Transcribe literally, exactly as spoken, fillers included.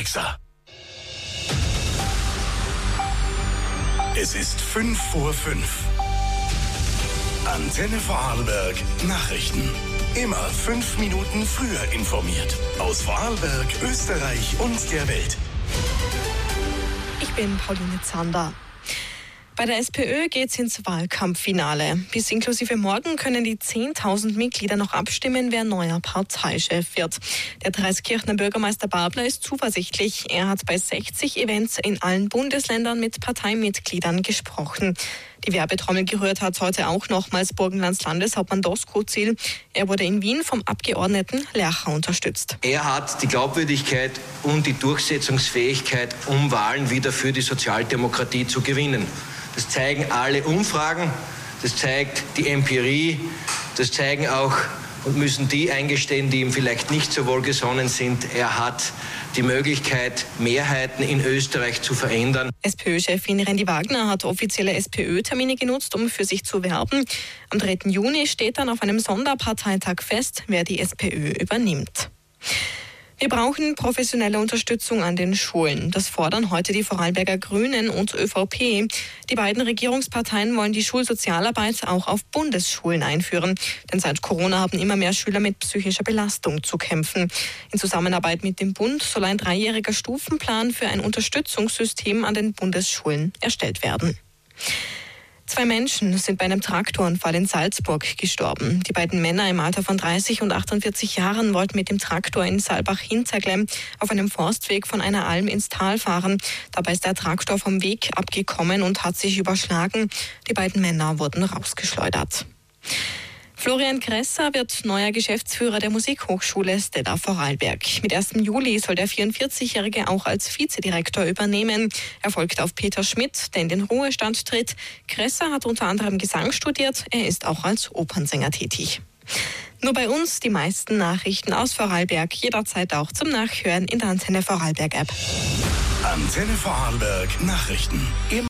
sechser. Es ist fünf vor fünf. Antenne Vorarlberg Nachrichten. Immer fünf Minuten früher informiert. Aus Vorarlberg, Österreich und der Welt. Ich bin Pauline Zander. Bei der SPÖ geht's ins Wahlkampffinale. Bis inklusive morgen können die zehntausend Mitglieder noch abstimmen, wer neuer Parteichef wird. Der Dreiskirchner Bürgermeister Babler ist zuversichtlich. Er hat bei sechzig Events in allen Bundesländern mit Parteimitgliedern gesprochen. Die Werbetrommel gerührt hat heute auch nochmals Burgenlands Landeshauptmann Doskozil. Er wurde in Wien vom Abgeordneten Lercher unterstützt. Er hat die Glaubwürdigkeit und die Durchsetzungsfähigkeit, um Wahlen wieder für die Sozialdemokratie zu gewinnen. Das zeigen alle Umfragen, das zeigt die Empirie, das zeigen auch und müssen die eingestehen, die ihm vielleicht nicht so wohlgesonnen sind. Er hat die Möglichkeit, Mehrheiten in Österreich zu verändern. SPÖ-Chefin Rendi Wagner hat offizielle SPÖ-Termine genutzt, um für sich zu werben. Am dritten Juni steht dann auf einem Sonderparteitag fest, wer die SPÖ übernimmt. Wir brauchen professionelle Unterstützung an den Schulen. Das fordern heute die Vorarlberger Grünen und ÖVP. Die beiden Regierungsparteien wollen die Schulsozialarbeit auch auf Bundesschulen einführen. Denn seit Corona haben immer mehr Schüler mit psychischer Belastung zu kämpfen. In Zusammenarbeit mit dem Bund soll ein dreijähriger Stufenplan für ein Unterstützungssystem an den Bundesschulen erstellt werden. Zwei Menschen sind bei einem Traktorunfall in Salzburg gestorben. Die beiden Männer im Alter von dreißig und achtundvierzig Jahren wollten mit dem Traktor in Saalbach-Hinterglemm auf einem Forstweg von einer Alm ins Tal fahren. Dabei ist der Traktor vom Weg abgekommen und hat sich überschlagen. Die beiden Männer wurden rausgeschleudert. Florian Gresser wird neuer Geschäftsführer der Musikhochschule Stella Vorarlberg. Mit ersten Juli soll der vierundvierzigjährige auch als Vizedirektor übernehmen. Er folgt auf Peter Schmidt, der in den Ruhestand tritt. Gresser hat unter anderem Gesang studiert. Er ist auch als Opernsänger tätig. Nur bei uns die meisten Nachrichten aus Vorarlberg. Jederzeit auch zum Nachhören in der Antenne Vorarlberg App. Antenne Vorarlberg Nachrichten.